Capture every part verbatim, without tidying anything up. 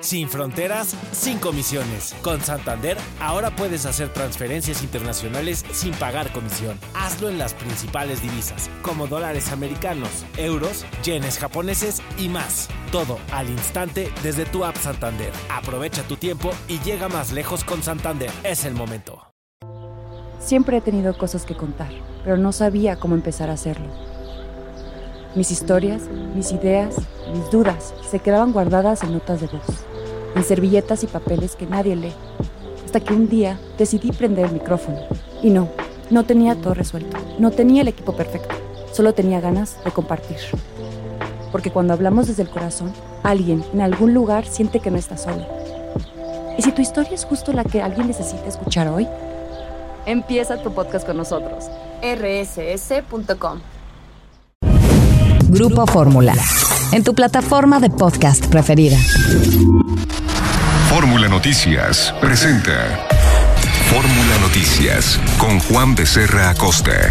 Sin fronteras, sin comisiones. Con Santander, ahora puedes hacer transferencias internacionales sin pagar comisión. Hazlo en las principales divisas, como dólares americanos, euros, yenes japoneses y más. Todo al instante desde tu app Santander. Aprovecha tu tiempo y llega más lejos con Santander. Es el momento. Siempre he tenido cosas que contar, pero no sabía cómo empezar a hacerlo. Mis historias, mis ideas, mis dudas se quedaban guardadas en notas de voz, en servilletas y papeles que nadie lee. Hasta que un día decidí prender el micrófono. Y no, no tenía todo resuelto. No tenía el equipo perfecto. Solo tenía ganas de compartir. Porque cuando hablamos desde el corazón, alguien en algún lugar siente que no está solo. ¿Y si tu historia es justo la que alguien necesita escuchar hoy? Empieza tu podcast con nosotros. erre ese ese punto com. Grupo Fórmula, en tu plataforma de podcast preferida. Fórmula Noticias presenta Fórmula Noticias con Juan Becerra Acosta.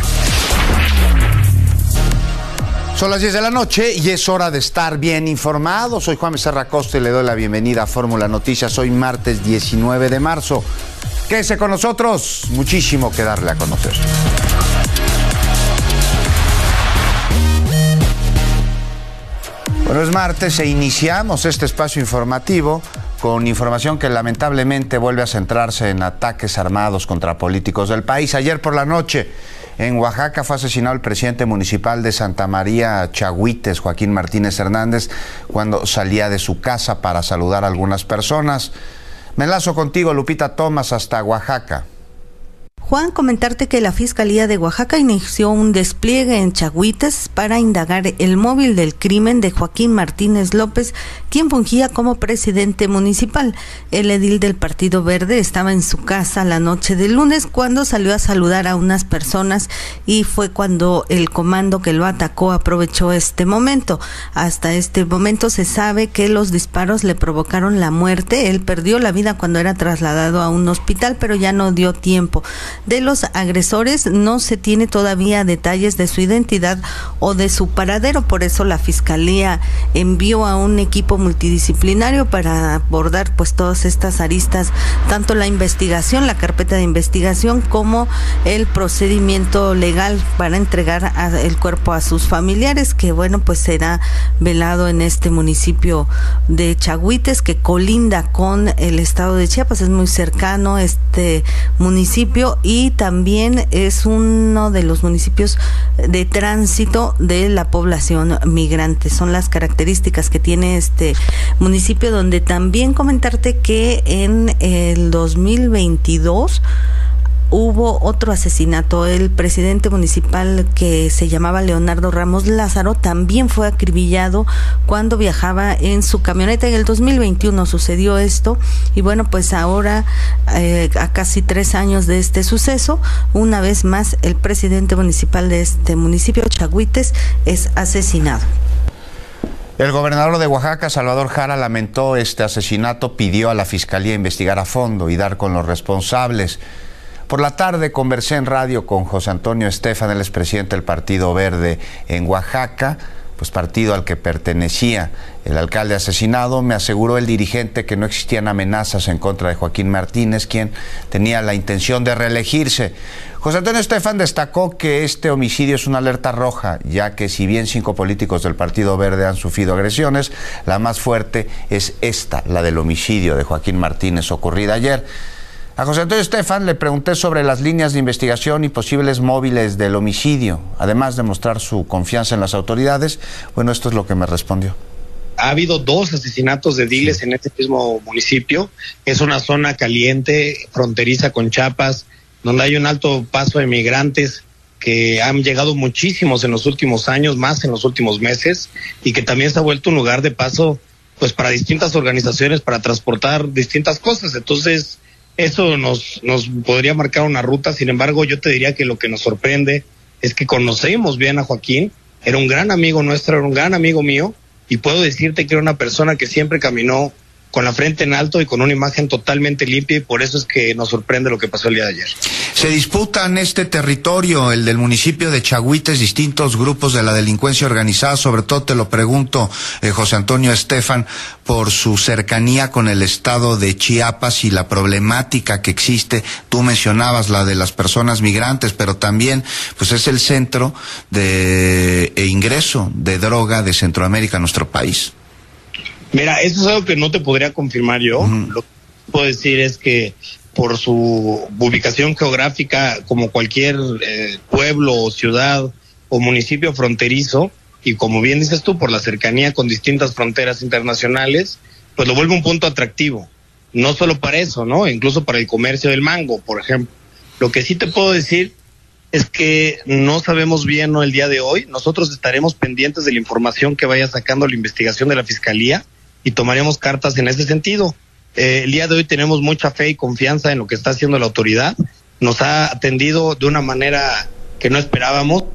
Son las diez de la noche y es hora de estar bien informado. Soy Juan Becerra Acosta y le doy la bienvenida a Fórmula Noticias. Hoy martes diecinueve de marzo. Quédese con nosotros, muchísimo que darle a conocer. Bueno, es martes e iniciamos este espacio informativo con información que lamentablemente vuelve a centrarse en ataques armados contra políticos del país. Ayer por la noche, en Oaxaca, fue asesinado el presidente municipal de Santa María Chahuites, Joaquín Martínez Hernández, cuando salía de su casa para saludar a algunas personas. Me enlazo contigo, Lupita Thomas, hasta Oaxaca. Juan, comentarte que la Fiscalía de Oaxaca inició un despliegue en Chahuites para indagar el móvil del crimen de Joaquín Martínez López, quien fungía como presidente municipal. El edil del Partido Verde estaba en su casa la noche del lunes cuando salió a saludar a unas personas y fue cuando el comando que lo atacó aprovechó este momento. Hasta este momento se sabe que los disparos le provocaron la muerte. Él perdió la vida cuando era trasladado a un hospital, pero ya no dio tiempo. De los agresores no se tiene todavía detalles de su identidad o de su paradero, por eso la Fiscalía envió a un equipo multidisciplinario para abordar pues todas estas aristas, tanto la investigación, la carpeta de investigación, como el procedimiento legal para entregar a, el cuerpo a sus familiares, que bueno, pues será velado en este municipio de Chahuites, que colinda con el estado de Chiapas, es muy cercano este municipio y también es uno de los municipios de tránsito de la población migrante. Son las características que tiene este municipio, donde también comentarte que en el dos mil veintidós hubo otro asesinato. El presidente municipal, que se llamaba Leonardo Ramos Lázaro, también fue acribillado cuando viajaba en su camioneta. En el dos mil veintiuno sucedió esto y bueno, pues ahora eh, a casi tres años de este suceso, una vez más el presidente municipal de este municipio, Chahuites, es asesinado. El gobernador de Oaxaca, Salvador Jara, lamentó este asesinato, pidió a la Fiscalía investigar a fondo y dar con los responsables. Por la tarde conversé en radio con José Antonio Estefan, el expresidente del Partido Verde en Oaxaca, pues partido al que pertenecía el alcalde asesinado. Me aseguró el dirigente que no existían amenazas en contra de Joaquín Martínez, quien tenía la intención de reelegirse. José Antonio Estefan destacó que este homicidio es una alerta roja, ya que si bien cinco políticos del Partido Verde han sufrido agresiones, la más fuerte es esta, la del homicidio de Joaquín Martínez ocurrida ayer. A José Antonio Estefan le pregunté sobre las líneas de investigación y posibles móviles del homicidio, además de mostrar su confianza en las autoridades. Bueno, esto es lo que me respondió. Ha habido dos asesinatos de ediles en este mismo municipio. Es una zona caliente, fronteriza con Chiapas, donde hay un alto paso de migrantes que han llegado muchísimos en los últimos años, más en los últimos meses, y que también se ha vuelto un lugar de paso pues para distintas organizaciones para transportar distintas cosas. Entonces, eso nos, nos podría marcar una ruta. Sin embargo, yo te diría que lo que nos sorprende es que conocemos bien a Joaquín. Era un gran amigo nuestro, era un gran amigo mío, y puedo decirte que era una persona que siempre caminó con la frente en alto y con una imagen totalmente limpia, y por eso es que nos sorprende lo que pasó el día de ayer. Se disputan este territorio, el del municipio de Chagüites, distintos grupos de la delincuencia organizada. Sobre todo te lo pregunto, eh, José Antonio Estefan, por su cercanía con el estado de Chiapas y la problemática que existe. Tú mencionabas la de las personas migrantes, pero también pues es el centro de e ingreso de droga de Centroamérica a nuestro país. Mira, eso es algo que no te podría confirmar yo. Uh-huh. Lo que puedo decir es que por su ubicación geográfica, como cualquier eh, pueblo o ciudad o municipio fronterizo, y como bien dices tú, por la cercanía con distintas fronteras internacionales, pues lo vuelve un punto atractivo. No solo para eso, ¿no? Incluso para el comercio del mango, por ejemplo. Lo que sí te puedo decir es que no sabemos bien, ¿no?, el día de hoy. Nosotros estaremos pendientes de la información que vaya sacando la investigación de la Fiscalía y tomaremos cartas en ese sentido. Eh, el día de hoy tenemos mucha fe y confianza en lo que está haciendo la autoridad. Nos ha atendido de una manera que no esperábamos.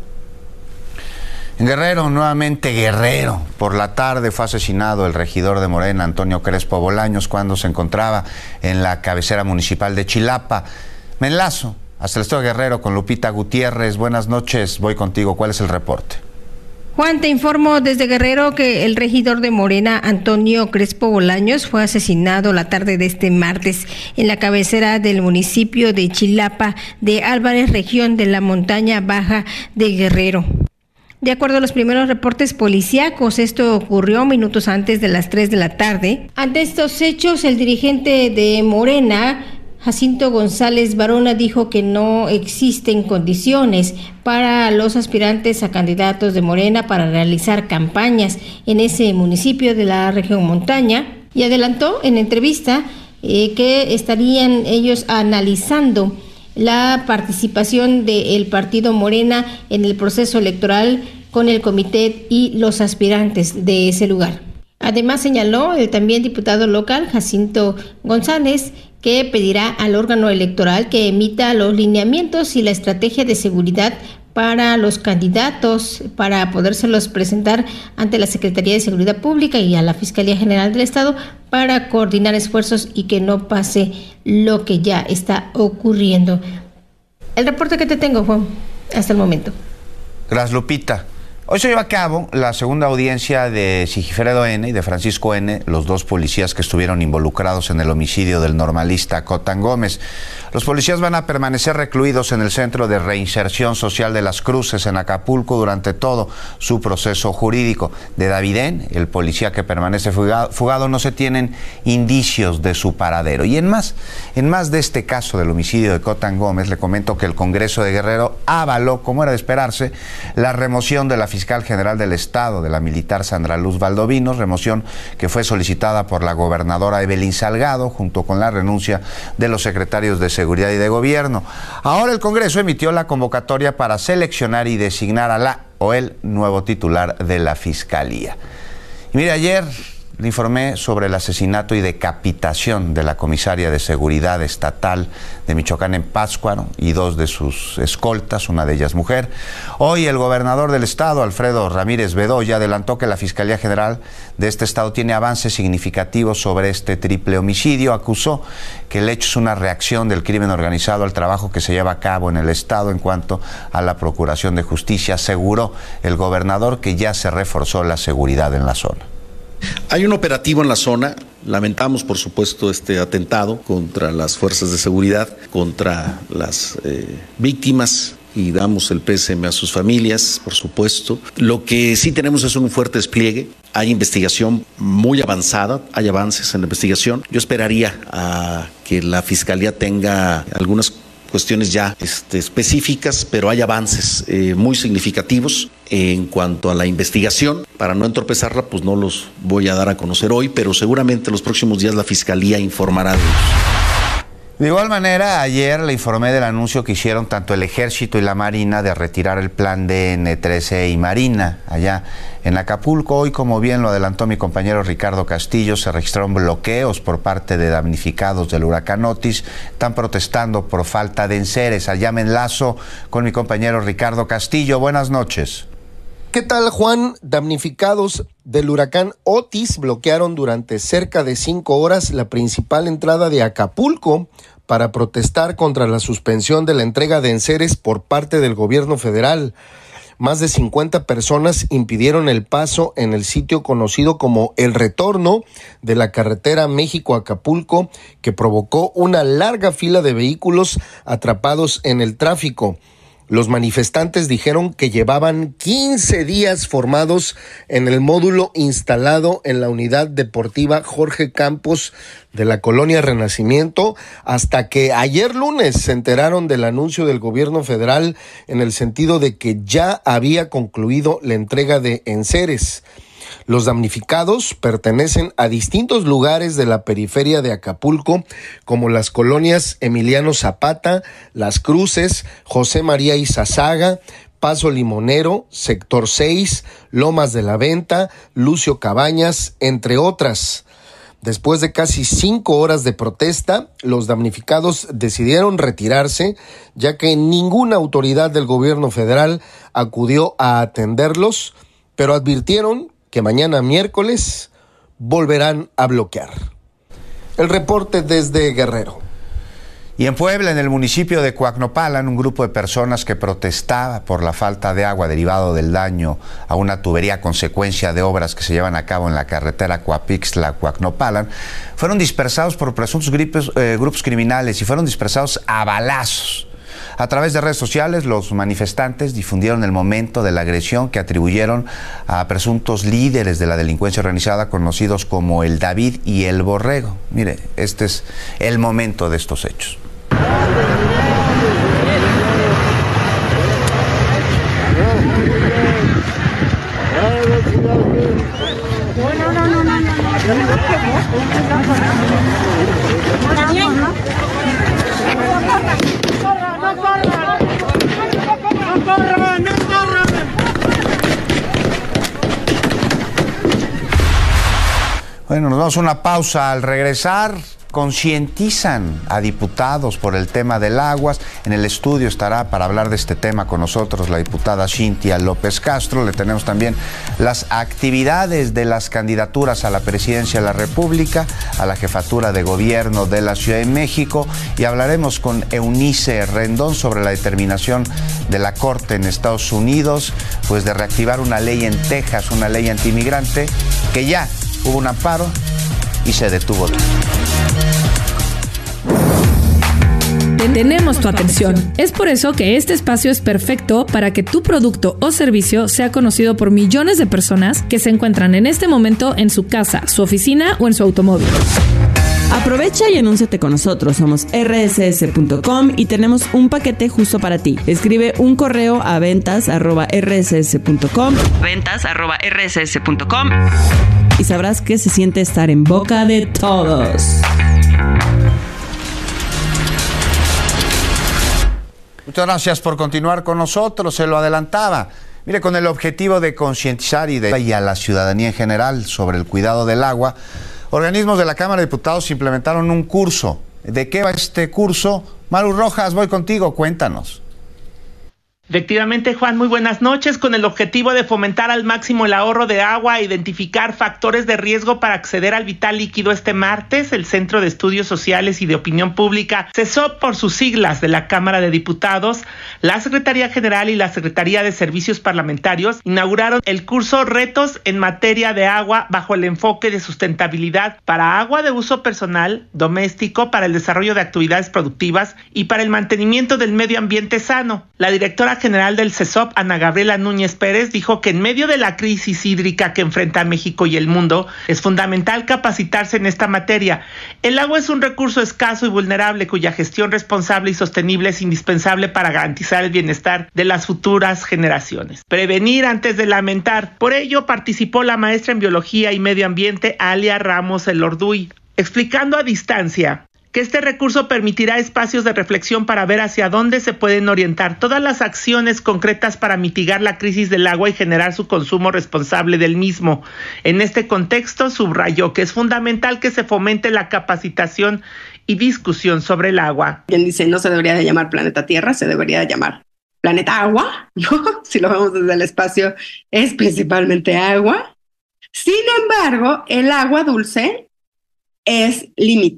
En Guerrero, nuevamente Guerrero. Por la tarde fue asesinado el regidor de Morena, Antonio Crespo Bolaños, cuando se encontraba en la cabecera municipal de Chilapa. Me enlazo hasta el estado de Guerrero con Lupita Gutiérrez. Buenas noches, voy contigo. ¿Cuál es el reporte? Juan, te informo desde Guerrero que el regidor de Morena, Antonio Crespo Bolaños, fue asesinado la tarde de este martes en la cabecera del municipio de Chilapa de Álvarez, región de la montaña baja de Guerrero. De acuerdo a los primeros reportes policíacos, esto ocurrió minutos antes de las tres de la tarde. Ante estos hechos, el dirigente de Morena, Jacinto González Barona, dijo que no existen condiciones para los aspirantes a candidatos de Morena para realizar campañas en ese municipio de la región montaña, y adelantó en entrevista eh, que estarían ellos analizando la participación del partido Morena en el proceso electoral con el comité y los aspirantes de ese lugar. Además, señaló el también diputado local Jacinto González que pedirá al órgano electoral que emita los lineamientos y la estrategia de seguridad para los candidatos para podérselos presentar ante la Secretaría de Seguridad Pública y a la Fiscalía General del Estado para coordinar esfuerzos y que no pase lo que ya está ocurriendo. El reporte que te tengo, Juan, hasta el momento. Gracias, Lupita. Hoy se lleva a cabo la segunda audiencia de Sigifredo N. y de Francisco N., los dos policías que estuvieron involucrados en el homicidio del normalista Cotán Gómez. Los policías van a permanecer recluidos en el Centro de Reinserción Social de Las Cruces, en Acapulco, durante todo su proceso jurídico. De David N., el policía que permanece fugado, fugado, no se tienen indicios de su paradero. Y en más, en más de este caso del homicidio de Cotán Gómez, le comento que el Congreso de Guerrero avaló, como era de esperarse, la remoción de la fiscal general del Estado, de la militar Sandra Luz Valdovinos, remoción que fue solicitada por la gobernadora Evelyn Salgado, junto con la renuncia de los secretarios de Seguridad y de Gobierno. Ahora el Congreso emitió la convocatoria para seleccionar y designar a la o el nuevo titular de la Fiscalía. Y mire, ayer le informé sobre el asesinato y decapitación de la comisaria de Seguridad Estatal de Michoacán en Pátzcuaro y dos de sus escoltas, una de ellas mujer. Hoy el gobernador del estado, Alfredo Ramírez Bedoya, adelantó que la Fiscalía General de este estado tiene avances significativos sobre este triple homicidio. Acusó que el hecho es una reacción del crimen organizado al trabajo que se lleva a cabo en el estado en cuanto a la procuración de justicia. Aseguró el gobernador que ya se reforzó la seguridad en la zona. Hay un operativo en la zona. Lamentamos, por supuesto, este atentado contra las fuerzas de seguridad, contra las eh, víctimas, y damos el pésame a sus familias, por supuesto. Lo que sí tenemos es un fuerte despliegue. Hay investigación muy avanzada, hay avances en la investigación. Yo esperaría a que la Fiscalía tenga algunas cuestiones ya este, específicas, pero hay avances eh, muy significativos en cuanto a la investigación. Para no entorpecerla, pues no los voy a dar a conocer hoy, pero seguramente los próximos días la Fiscalía informará de ellos. De igual manera, ayer le informé del anuncio que hicieron tanto el Ejército y la Marina de retirar el plan D N trece y Marina allá en Acapulco. Hoy, como bien lo adelantó mi compañero Ricardo Castillo, se registraron bloqueos por parte de damnificados del huracán Otis. Están protestando por falta de enseres. Allá me enlazo con mi compañero Ricardo Castillo. Buenas noches. ¿Qué tal, Juan? Damnificados del huracán Otis bloquearon durante cerca de cinco horas la principal entrada de Acapulco para protestar contra la suspensión de la entrega de enseres por parte del gobierno federal. Más de cincuenta personas impidieron el paso en el sitio conocido como El Retorno de la carretera México-Acapulco, que provocó una larga fila de vehículos atrapados en el tráfico. Los manifestantes dijeron que llevaban quince días formados en el módulo instalado en la unidad deportiva Jorge Campos de la colonia Renacimiento, hasta que ayer lunes se enteraron del anuncio del gobierno federal en el sentido de que ya había concluido la entrega de enseres. Los damnificados pertenecen a distintos lugares de la periferia de Acapulco, como las colonias Emiliano Zapata, Las Cruces, José María Izazaga, Paso Limonero, Sector seis, Lomas de la Venta, Lucio Cabañas, entre otras. Después de casi cinco horas de protesta, los damnificados decidieron retirarse, ya que ninguna autoridad del gobierno federal acudió a atenderlos, pero advirtieron que mañana miércoles volverán a bloquear. El reporte desde Guerrero. Y en Puebla, en el municipio de Coacnopalan, un grupo de personas que protestaba por la falta de agua derivado del daño a una tubería a consecuencia de obras que se llevan a cabo en la carretera Coapixtla-Coacnopalan, fueron dispersados por presuntos grupos, eh, grupos criminales y fueron dispersados a balazos. A través de redes sociales, los manifestantes difundieron el momento de la agresión que atribuyeron a presuntos líderes de la delincuencia organizada conocidos como el David y el Borrego. Mire, este es el momento de estos hechos. Bueno, nos vamos a una pausa. Al regresar, concientizan a diputados por el tema del agua. En el estudio estará para hablar de este tema con nosotros la diputada Cintia López Castro. Le tenemos también las actividades de las candidaturas a la presidencia de la República, a la jefatura de gobierno de la Ciudad de México, y hablaremos con Eunice Rendón sobre la determinación de la Corte en Estados Unidos, pues de reactivar una ley en Texas, una ley antimigrante, que ya hubo un amparo y se detuvo. Tenemos tu atención. Es por eso que este espacio es perfecto para que tu producto o servicio sea conocido por millones de personas que se encuentran en este momento en su casa, su oficina o en su automóvil. Aprovecha y anúnciate con nosotros. Somos erre ese ese punto com y tenemos un paquete justo para ti. Escribe un correo a ventas arroba erre ese ese punto com, ventas arroba erre ese ese punto com, y sabrás que se siente estar en boca de todos. Muchas gracias por continuar con nosotros, se lo adelantaba. Mire, con el objetivo de concientizar y, de, y a la ciudadanía en general sobre el cuidado del agua, organismos de la Cámara de Diputados implementaron un curso. ¿De qué va este curso? Maru Rojas, voy contigo, cuéntanos. Efectivamente, Juan, muy buenas noches. Con el objetivo de fomentar al máximo el ahorro de agua e identificar factores de riesgo para acceder al vital líquido, este martes, el Centro de Estudios Sociales y de Opinión Pública, C E S O P por sus siglas, de la Cámara de Diputados, la Secretaría General y la Secretaría de Servicios Parlamentarios inauguraron el curso Retos en Materia de Agua bajo el enfoque de sustentabilidad para agua de uso personal, doméstico, para el desarrollo de actividades productivas y para el mantenimiento del medio ambiente sano. La directora general del C E S O P, Ana Gabriela Núñez Pérez, dijo que en medio de la crisis hídrica que enfrenta México y el mundo, es fundamental capacitarse en esta materia. El agua es un recurso escaso y vulnerable cuya gestión responsable y sostenible es indispensable para garantizar el bienestar de las futuras generaciones. Prevenir antes de lamentar. Por ello participó la maestra en Biología y Medio Ambiente, Alia Ramos Elorduy, explicando a distancia que este recurso permitirá espacios de reflexión para ver hacia dónde se pueden orientar todas las acciones concretas para mitigar la crisis del agua y generar su consumo responsable del mismo. En este contexto, subrayó que es fundamental que se fomente la capacitación y discusión sobre el agua. Quien dice no se debería de llamar planeta Tierra, se debería de llamar planeta agua, ¿no? Si lo vemos desde el espacio, es principalmente agua. Sin embargo, el agua dulce es limitada.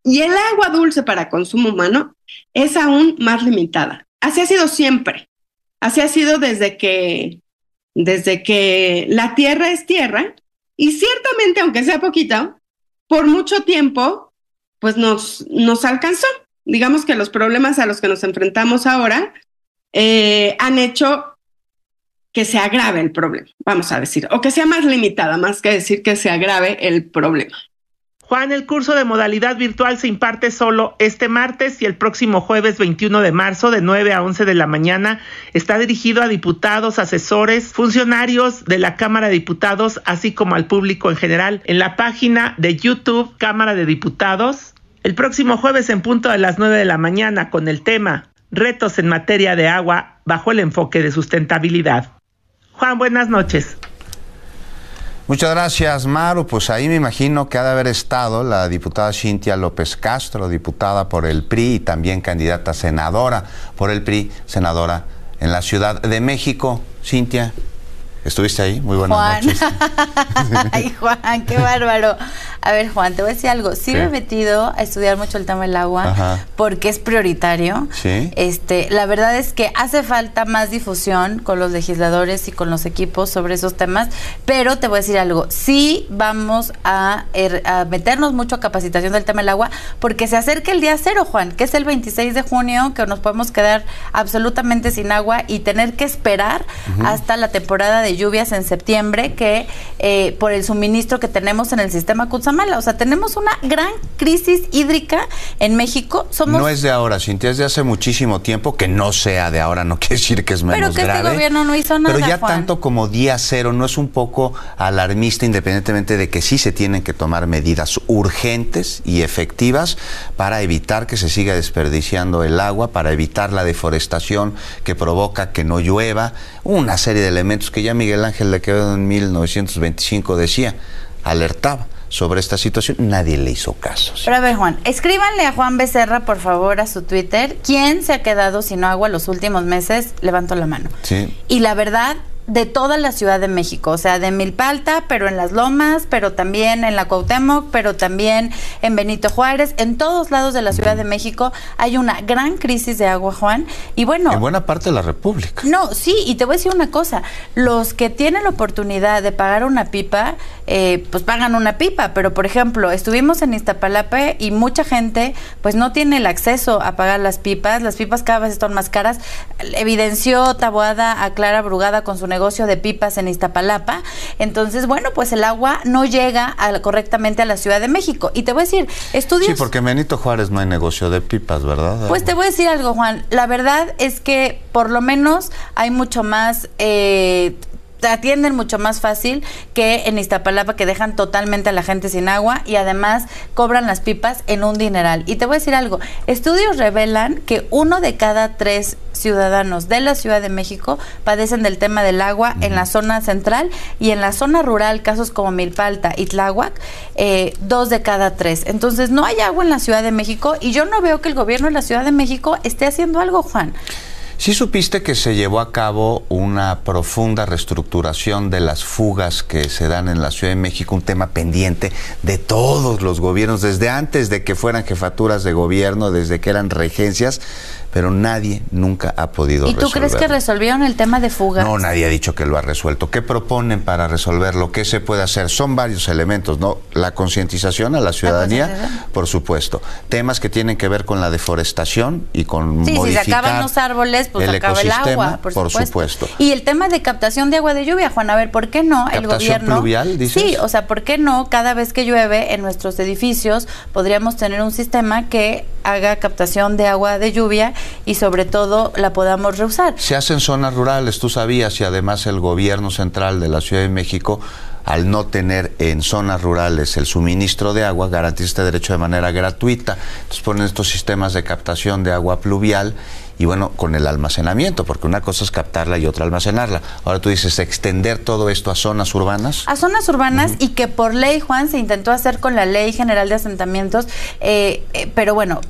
Y el agua dulce para consumo humano es aún más limitada. Así ha sido siempre. Así ha sido desde que, desde que la tierra es tierra. Y ciertamente, aunque sea poquito, por mucho tiempo, pues nos, nos alcanzó. Digamos que los problemas a los que nos enfrentamos ahora eh, han hecho que se agrave el problema, vamos a decir, o que sea más limitada, más que decir que se agrave el problema. Juan, el curso de modalidad virtual se imparte solo este martes y el próximo jueves veintiuno de marzo de nueve a once de la mañana. Está dirigido a diputados, asesores, funcionarios de la Cámara de Diputados, así como al público en general. En la página de YouTube Cámara de Diputados, el próximo jueves en punto de las nueve de la mañana con el tema Retos en materia de agua bajo el enfoque de sustentabilidad. Juan, buenas noches. Muchas gracias, Maru. Pues ahí me imagino que ha de haber estado la diputada Cintia López Castro, diputada por el P R I y también candidata senadora por el P R I, senadora en la Ciudad de México. Cintia, ¿estuviste ahí? Muy buenas Juan. noches. Ay, Juan, qué bárbaro. A ver, Juan, te voy a decir algo. Sí, sí. Me he metido a estudiar mucho el tema del agua. Ajá. Porque es prioritario. Sí. Este, la verdad es que hace falta más difusión con los legisladores y con los equipos sobre esos temas, pero te voy a decir algo. Sí vamos a, er, a meternos mucho a capacitación del tema del agua, porque se acerca el día cero, Juan, que es el veintiséis de junio, que nos podemos quedar absolutamente sin agua y tener que esperar uh-huh. hasta la temporada de lluvias en septiembre, que eh, por el suministro que tenemos en el sistema Cutzamala. O sea, tenemos una gran crisis hídrica en México. Somos... No es de ahora, Cintia, es de hace muchísimo tiempo. Que no sea de ahora no quiere decir que es menos grave. Pero que grave, este gobierno no hizo nada, pero ya Juan. Tanto como día cero, ¿no es un poco alarmista, independientemente de que sí se tienen que tomar medidas urgentes y efectivas para evitar que se siga desperdiciando el agua, para evitar la deforestación que provoca que no llueva? Una serie de elementos que ya Miguel Ángel de Quevedo en mil novecientos veinticinco decía, alertaba sobre esta situación, nadie le hizo caso. ¿Sí? Pero a ver, Juan, escríbanle a Juan Becerra, por favor, a su Twitter, ¿quién se ha quedado sin agua los últimos meses? Levanto la mano. Sí. Y la verdad, de toda la Ciudad de México, o sea, de Milpalta, pero en Las Lomas, pero también en la Cuauhtémoc, pero también en Benito Juárez, en todos lados de la Ciudad de México hay una gran crisis de agua, Juan, y bueno... En buena parte de la República. No, sí, y te voy a decir una cosa, los que tienen la oportunidad de pagar una pipa, eh, pues pagan una pipa, pero por ejemplo, estuvimos en Iztapalapa y mucha gente pues no tiene el acceso a pagar las pipas, las pipas cada vez están más caras, evidenció Taboada a Clara Brugada con su negocio de pipas en Iztapalapa. Entonces, bueno, pues el agua no llega a, correctamente a la Ciudad de México. Y te voy a decir, estudios... Sí, porque en Benito Juárez no hay negocio de pipas, ¿verdad? Pues te voy a decir algo, Juan. La verdad es que por lo menos hay mucho más... Eh, te atienden mucho más fácil que en Iztapalapa, que dejan totalmente a la gente sin agua y además cobran las pipas en un dineral. Y te voy a decir algo, estudios revelan que uno de cada tres ciudadanos de la Ciudad de México padecen del tema del agua uh-huh. en la zona central, y en la zona rural, casos como Milpalta y Tláhuac, eh, dos de cada tres. Entonces no hay agua en la Ciudad de México y yo no veo que el gobierno de la Ciudad de México esté haciendo algo, Juan. ¿Sí supiste que se llevó a cabo una profunda reestructuración de las fugas que se dan en la Ciudad de México? Un tema pendiente de todos los gobiernos, desde antes de que fueran jefaturas de gobierno, desde que eran regencias, pero nadie nunca ha podido resolverlo. ¿Y tú crees que resolvieron el tema de fugas? No, nadie ha dicho que lo ha resuelto. ¿Qué proponen para resolverlo? ¿Qué se puede hacer? Son varios elementos, ¿no? La concientización a la ciudadanía, por supuesto. Temas que tienen que ver con la deforestación y con sí, modificar... si se acaban los árboles, pues el se acaba el agua, por, por supuesto. supuesto. Y el tema de captación de agua de lluvia, Juan, a ver, ¿por qué no el gobierno... ¿Captación pluvial, dices? Sí, o sea, ¿por qué no cada vez que llueve en nuestros edificios podríamos tener un sistema que haga captación de agua de lluvia y sobre todo la podamos reusar? Se hace en zonas rurales, tú sabías, y además el gobierno central de la Ciudad de México, al no tener en zonas rurales el suministro de agua, garantiza este derecho de manera gratuita. Entonces ponen estos sistemas de captación de agua pluvial y bueno, con el almacenamiento, porque una cosa es captarla y otra almacenarla. Ahora tú dices, extender todo esto a zonas urbanas. A zonas urbanas uh-huh. y que por ley, Juan, se intentó hacer con la Ley General de Asentamientos, eh, eh, pero bueno,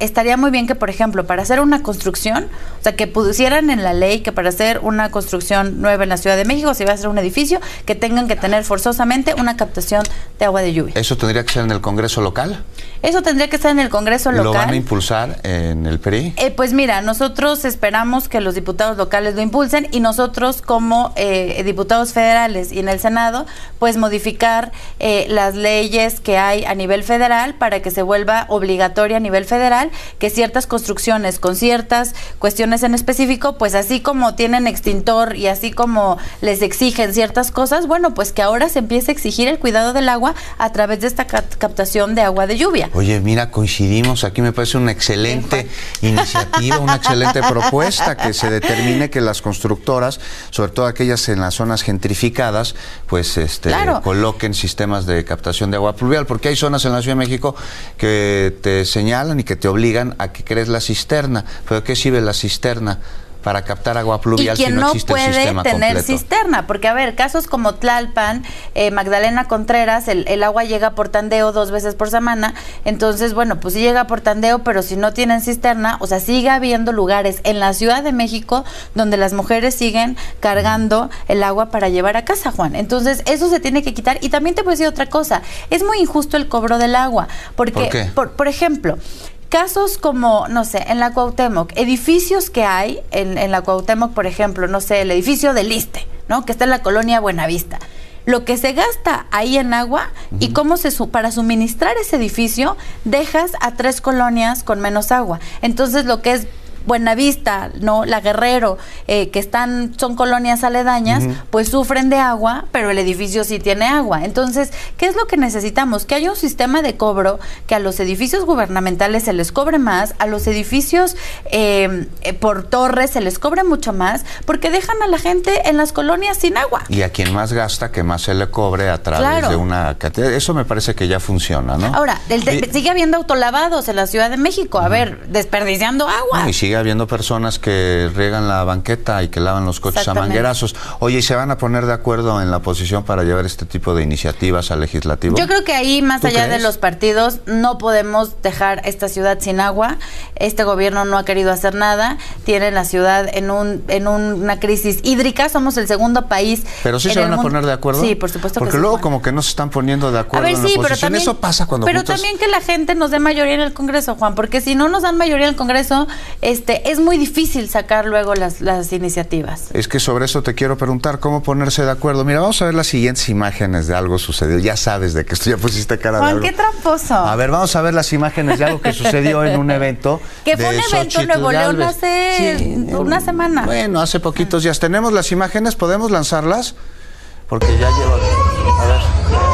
estaría muy bien que, por ejemplo, para hacer una construcción, o sea, que pusieran en la ley que para hacer una construcción nueva en la Ciudad de México, si va a hacer un edificio, que tengan que tener forzosamente una captación de agua de lluvia. ¿Eso tendría que ser en el Congreso local? Eso tendría que estar en el Congreso local. ¿Lo van a impulsar en el P R I? Eh, pues mira, nosotros esperamos que los diputados locales lo impulsen y nosotros como eh, diputados federales y en el Senado, pues modificar eh, las leyes que hay a nivel federal para que se vuelva obligatoria a nivel federal que ciertas construcciones con ciertas cuestiones en específico, pues así como tienen extintor y así como les exigen ciertas cosas, bueno, pues que ahora se empiece a exigir el cuidado del agua a través de esta cap captación de agua de lluvia. Oye, mira, coincidimos, aquí me parece una excelente iniciativa, una excelente propuesta, que se determine que las constructoras, sobre todo aquellas en las zonas gentrificadas, pues este, claro, coloquen sistemas de captación de agua pluvial, porque hay zonas en la Ciudad de México que te señalan y que te obligan a que crees la cisterna. ¿Pero qué sirve la cisterna para captar agua pluvial si no existe el sistema completo? Y quien no puede tener cisterna, porque a ver, casos como Tlalpan, eh, Magdalena Contreras, el, el agua llega por tandeo dos veces por semana, entonces bueno, pues sí llega por tandeo, pero si no tienen cisterna, o sea, sigue habiendo lugares en la Ciudad de México donde las mujeres siguen cargando el agua para llevar a casa, Juan. Entonces eso se tiene que quitar. Y también te puedo decir otra cosa, es muy injusto el cobro del agua, porque, ¿por qué? Por, por ejemplo, casos como, no sé, en la Cuauhtémoc, edificios que hay en, en la Cuauhtémoc, por ejemplo, no sé, el edificio del ISSSTE, ¿no? Que está en la colonia Buenavista. Lo que se gasta ahí en agua uh-huh. y cómo se su para suministrar ese edificio, dejas a tres colonias con menos agua. Entonces, lo que es Buenavista, no, La Guerrero, eh, que están, son colonias aledañas, uh-huh. pues sufren de agua, pero el edificio sí tiene agua. Entonces, ¿qué es lo que necesitamos? Que haya un sistema de cobro, que a los edificios gubernamentales se les cobre más, a los edificios eh, eh, por torres se les cobre mucho más, porque dejan a la gente en las colonias sin agua. Y a quien más gasta, que más se le cobre a través claro. de una cantidad. Eso me parece que ya funciona, ¿no? Ahora, el y, sigue habiendo autolavados en la Ciudad de México, a uh-huh. ver, desperdiciando agua. No, y sigue habiendo personas que riegan la banqueta y que lavan los coches a manguerazos. Oye, ¿y se van a poner de acuerdo en la oposición para llevar este tipo de iniciativas al legislativo? Yo creo que ahí, más allá crees? de los partidos, no podemos dejar esta ciudad sin agua. Este gobierno no ha querido hacer nada. Tiene la ciudad en un en un, una crisis hídrica. Somos el segundo país. ¿Pero sí se van a mundo. poner de acuerdo? Sí, por supuesto. Porque que luego sí, como que no se están poniendo de acuerdo a ver, en la sí, oposición. Pero también, eso pasa cuando Pero juntas... también que la gente nos dé mayoría en el Congreso, Juan, porque si no nos dan mayoría en el Congreso, este es muy difícil sacar luego las, las iniciativas. Es que sobre eso te quiero preguntar, ¿cómo ponerse de acuerdo? Mira, vamos a ver las siguientes imágenes de algo sucedió. Ya sabes de que esto ya pusiste cara Juan, de algo. qué tramposo. A ver, vamos a ver las imágenes de algo que sucedió en un evento. Que fue un evento en Nuevo León hace sí, una semana. Bueno, hace poquitos días. ¿Tenemos las imágenes? ¿Podemos lanzarlas? Porque ya lleva... A ver...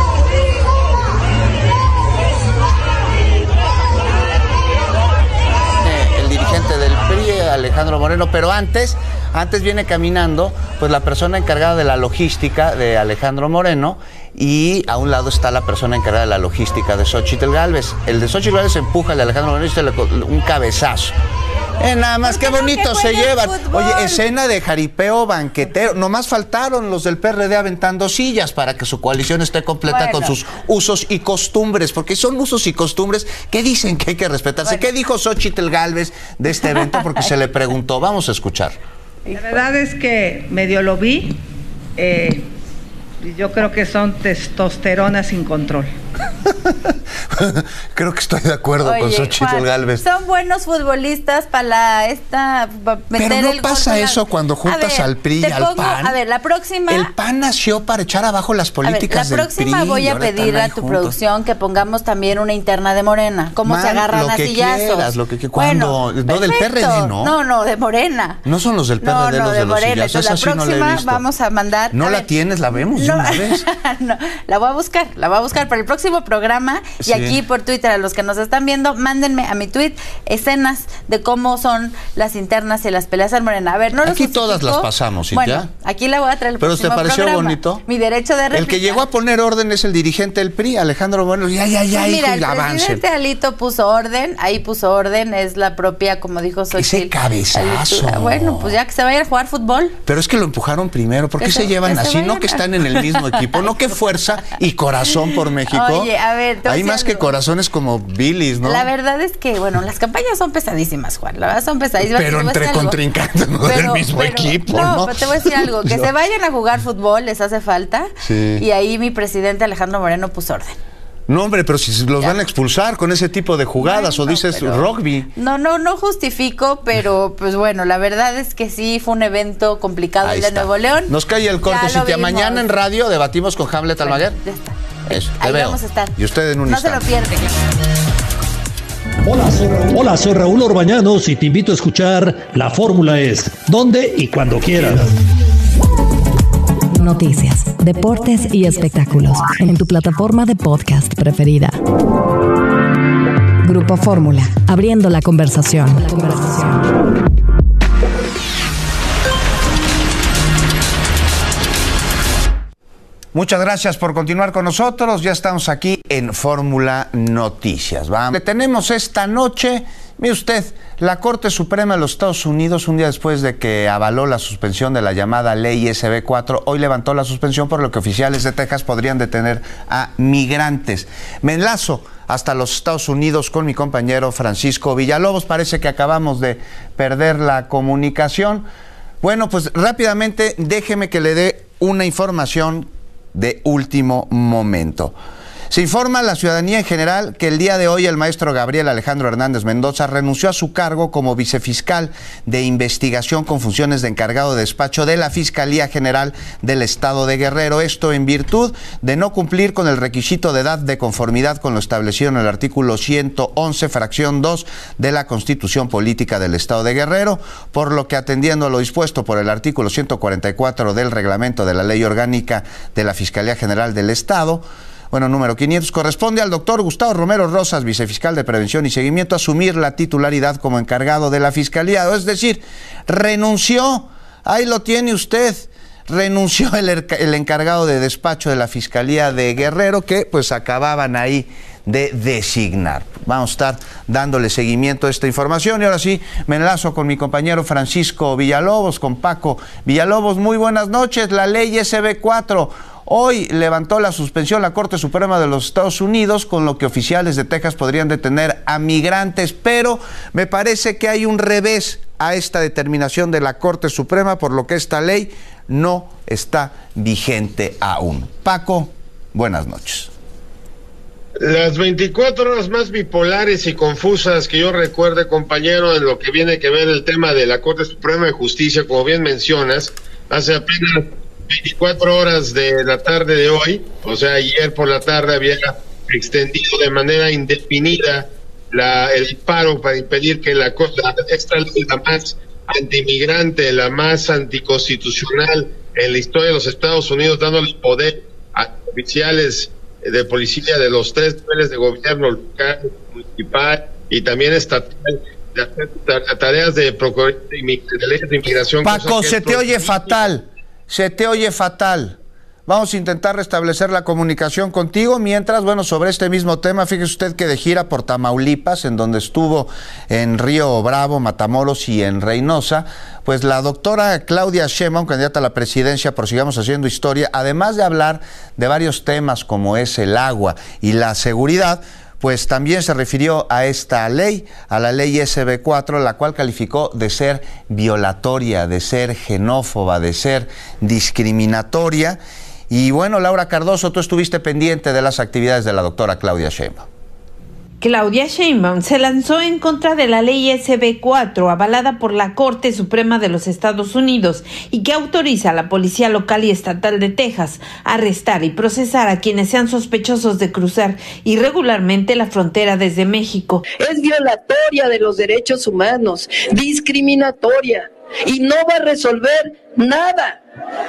del P R I, Alejandro Moreno, pero antes, antes viene caminando pues la persona encargada de la logística de Alejandro Moreno y a un lado está la persona encargada de la logística de Xóchitl Gálvez. El de Xóchitl Gálvez empuja al de Alejandro Moreno y se le un cabezazo. Eh, nada más, qué bonito se llevan. Oye, escena de jaripeo banquetero. Nomás faltaron los del P R D aventando sillas para que su coalición esté completa bueno. con sus usos y costumbres, porque son usos y costumbres que dicen que hay que respetarse. Bueno. ¿Qué dijo Xóchitl Gálvez de este evento? Porque se le preguntó. Vamos a escuchar. La verdad es que medio lo vi. Eh, yo creo que son testosterona sin control. Creo que estoy de acuerdo Oye, con Xóchitl Gálvez. Son buenos futbolistas para esta pa meter Pero no el pasa eso la... cuando juntas ver, al P R I y al pongo, P A N. A ver, la próxima... El P A N nació para echar abajo las políticas ver, la del P R I. La próxima voy a pedir a tu juntos. producción que pongamos también una interna de Morena. ¿Cómo Man, se agarran a sillazos? Quieras, lo que quieras. ¿Cuándo? Bueno, no del P R D, ¿no? No, no, de Morena. No son los del P R D, no, no, los de, de los Morena. sillazos. Entonces, la próxima no vamos a mandar... ¿No a la ver, tienes? ¿La vemos no, de una vez? no, la voy a buscar, la voy a buscar para el próximo programa. Sí. Y aquí por Twitter, a los que nos están viendo, mándenme a mi tweet escenas de cómo son las internas y las peleas en Morena. A ver, no Aquí todas las pasamos, ¿y bueno, ya? Aquí la voy a traer el ¿Pero próximo te pareció programa. bonito? Mi derecho de réplica. El que llegó a poner orden es el dirigente del P R I, Alejandro Moreno. Ya, ya, ya, sí, mira, hijo, el avance. presidente Alito puso orden, ahí puso orden, es la propia, como dijo Xochitl. Ese cabezazo. Alito. Bueno, pues ya que se vaya a jugar fútbol. Pero es que lo empujaron primero. ¿Por qué se, se llevan así? Se no que están en el mismo equipo, no que fuerza y corazón por México. Oye, a ver, hay más que corazón es como bilis, ¿no? La verdad es que, bueno, las campañas son pesadísimas, Juan. La verdad son pesadísimas. Pero entre contrincantes, no pero, del mismo pero, equipo, ¿no? No, pero te voy a decir algo. Que no. se vayan a jugar fútbol les hace falta. Sí. Y ahí mi presidente Alejandro Moreno puso orden. No, hombre, pero si los ya. van a expulsar con ese tipo de jugadas, bueno, o dices pero, rugby. No, no, no justifico, pero pues bueno, la verdad es que sí fue un evento complicado el de Nuevo León. Nos cae el corte, Cintia. Mañana en radio debatimos con Hamlet Almaguer. Ya está. Eso, te ahí veo. vamos a estar. Y usted en un No instante. se lo pierden. Hola soy, Raúl. Hola, soy Raúl Orbañanos y te invito a escuchar La Fórmula Es, donde y cuando quieras. Noticias, deportes y espectáculos en tu plataforma de podcast preferida. Grupo Fórmula, abriendo la conversación. La conversación. Muchas gracias por continuar con nosotros. Ya estamos aquí en Fórmula Noticias. ¿Va? Le tenemos esta noche, mire usted, la Corte Suprema de los Estados Unidos, un día después de que avaló la suspensión de la llamada Ley S B cuatro, hoy levantó la suspensión por lo que oficiales de Texas podrían detener a migrantes. Me enlazo hasta los Estados Unidos con mi compañero Francisco Villalobos. Parece que acabamos de perder la comunicación. Bueno, pues rápidamente déjeme que le dé una información de último momento. Se informa a la ciudadanía en general que el día de hoy el maestro Gabriel Alejandro Hernández Mendoza renunció a su cargo como vicefiscal de investigación con funciones de encargado de despacho de la Fiscalía General del Estado de Guerrero. Esto en virtud de no cumplir con el requisito de edad de conformidad con lo establecido en el artículo ciento once, fracción dos de la Constitución Política del Estado de Guerrero, por lo que atendiendo a lo dispuesto por el artículo ciento cuarenta y cuatro del reglamento de la Ley Orgánica de la Fiscalía General del Estado, bueno, número quinientos, corresponde al doctor Gustavo Romero Rosas, vicefiscal de Prevención y Seguimiento, asumir la titularidad como encargado de la Fiscalía. Es decir, renunció, ahí lo tiene usted, renunció el, el encargado de despacho de la Fiscalía de Guerrero, que pues acababan ahí de designar. Vamos a estar dándole seguimiento a esta información y ahora sí me enlazo con mi compañero Francisco Villalobos, con Paco Villalobos. Muy buenas noches. La ley S B cuatro hoy levantó la suspensión la Corte Suprema de los Estados Unidos, con lo que oficiales de Texas podrían detener a migrantes, pero me parece que hay un revés a esta determinación de la Corte Suprema, por lo que esta ley no está vigente aún. Paco, buenas noches. Las veinticuatro horas más bipolares y confusas que yo recuerde, compañero, en lo que viene que ver el tema de la Corte Suprema de Justicia, como bien mencionas, hace apenas veinticuatro horas de la tarde de hoy, o sea, ayer por la tarde había extendido de manera indefinida la, el paro para impedir que la, la esta ley, la más antimigrante, la más anticonstitucional en la historia de los Estados Unidos, dándole poder a oficiales de policía de los tres niveles de gobierno, local, municipal y también estatal, de hacer tareas de procuraduría de leyes de inmigración. Paco, se te oye fatal, se te oye fatal. Vamos a intentar restablecer la comunicación contigo. Mientras, bueno, sobre este mismo tema, fíjese usted que de gira por Tamaulipas, en donde estuvo en Río Bravo, Matamoros y en Reynosa, pues la doctora Claudia Sheinbaum, candidata a la presidencia por Sigamos Haciendo Historia, además de hablar de varios temas como es el agua y la seguridad, pues también se refirió a esta ley, a la ley S B cuatro, la cual calificó de ser violatoria, de ser xenófoba, de ser discriminatoria. Y bueno, Laura Cardoso, tú estuviste pendiente de las actividades de la doctora Claudia Sheinbaum. Claudia Sheinbaum se lanzó en contra de la ley S B cuatro, avalada por la Corte Suprema de los Estados Unidos y que autoriza a la Policía Local y Estatal de Texas a arrestar y procesar a quienes sean sospechosos de cruzar irregularmente la frontera desde México. Es violatoria de los derechos humanos, discriminatoria y no va a resolver nada.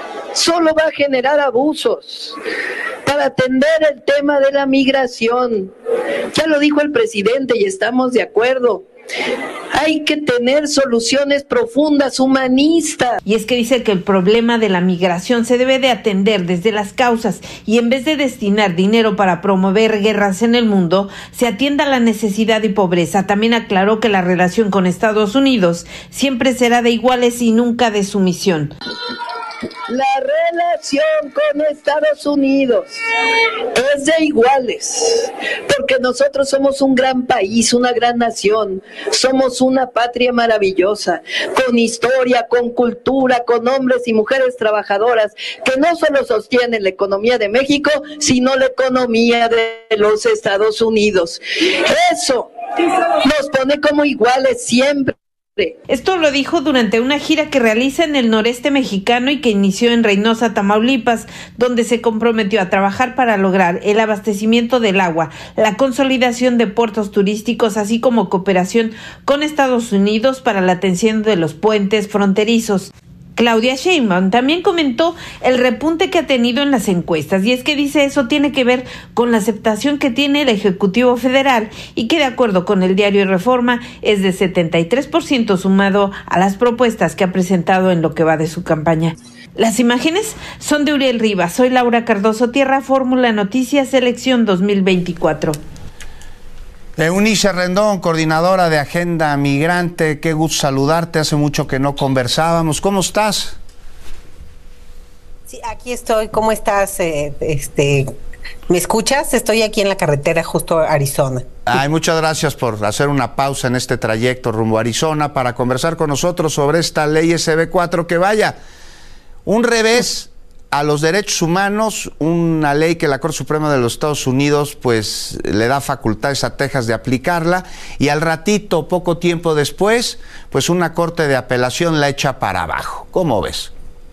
Solo va a generar abusos para atender el tema de la migración. Ya lo dijo el presidente y estamos de acuerdo. Hay que tener soluciones profundas, humanistas. Y es que dice que el problema de la migración se debe de atender desde las causas y en vez de destinar dinero para promover guerras en el mundo, se atienda a la necesidad y pobreza. También aclaró que la relación con Estados Unidos siempre será de iguales y nunca de sumisión. La relación con Estados Unidos es de iguales, porque nosotros somos un gran país, una gran nación, somos una patria maravillosa, con historia, con cultura, con hombres y mujeres trabajadoras, que no solo sostienen la economía de México, sino la economía de los Estados Unidos. Eso nos pone como iguales siempre. Esto lo dijo durante una gira que realiza en el noreste mexicano y que inició en Reynosa, Tamaulipas, donde se comprometió a trabajar para lograr el abastecimiento del agua, la consolidación de puertos turísticos, así como cooperación con Estados Unidos para la atención de los puentes fronterizos. Claudia Sheinbaum también comentó el repunte que ha tenido en las encuestas, y es que dice eso tiene que ver con la aceptación que tiene el Ejecutivo Federal y que de acuerdo con el diario Reforma es de setenta y tres por ciento sumado a las propuestas que ha presentado en lo que va de su campaña. Las imágenes son de Uriel Rivas. Soy Laura Cardoso, Tierra Fórmula Noticias, elección dos mil veinticuatro. Eunice Rendón, coordinadora de Agenda Migrante, qué gusto saludarte, hace mucho que no conversábamos. ¿Cómo estás? Sí, aquí estoy. ¿Cómo estás? Eh, este, ¿me escuchas? Estoy aquí en la carretera justo a Arizona. Ay, muchas gracias por hacer una pausa en este trayecto rumbo a Arizona para conversar con nosotros sobre esta ley S B cuatro, que vaya, un revés a los derechos humanos, una ley que la Corte Suprema de los Estados Unidos pues le da facultades a Texas de aplicarla, y al ratito, poco tiempo después, pues una corte de apelación la echa para abajo. ¿Cómo ves?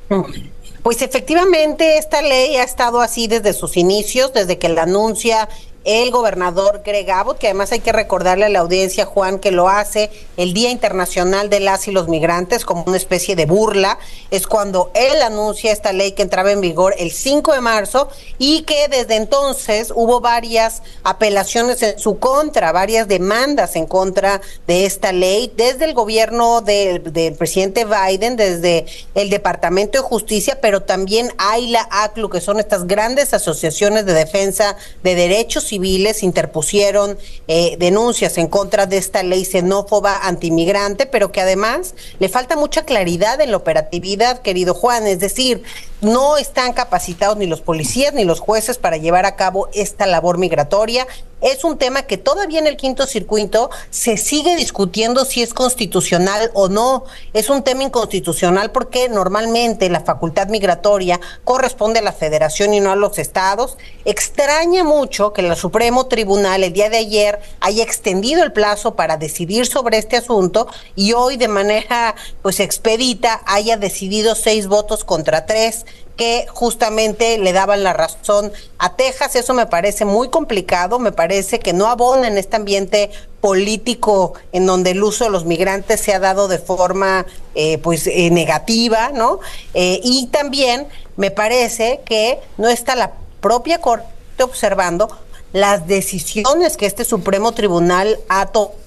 Pues efectivamente esta ley ha estado así desde sus inicios, desde que la anuncia el gobernador Greg Abbott, que además hay que recordarle a la audiencia, Juan, que lo hace el Día Internacional de las y los Migrantes como una especie de burla. Es cuando él anuncia esta ley que entraba en vigor el cinco de marzo y que desde entonces hubo varias apelaciones en su contra, varias demandas en contra de esta ley, desde el gobierno de, del presidente Biden, desde el Departamento de Justicia, pero también AILA, ACLU, que son estas grandes asociaciones de defensa de derechos civiles, interpusieron eh, denuncias en contra de esta ley xenófoba antimigrante, pero que además le falta mucha claridad en la operatividad, querido Juan, es decir, no están capacitados ni los policías ni los jueces para llevar a cabo esta labor migratoria. Es un tema que todavía en el quinto circuito se sigue discutiendo si es constitucional o no. Es un tema inconstitucional porque normalmente la facultad migratoria corresponde a la federación y no a los estados. Extraña mucho que el Supremo Tribunal el día de ayer haya extendido el plazo para decidir sobre este asunto y hoy de manera pues expedita haya decidido seis votos contra tres, que justamente le daban la razón a Texas. Eso me parece muy complicado, me parece que no abona en este ambiente político en donde el uso de los migrantes se ha dado de forma eh, pues eh, negativa, ¿no? Eh, y también me parece que no está la propia Corte observando las decisiones que este Supremo Tribunal ha tomado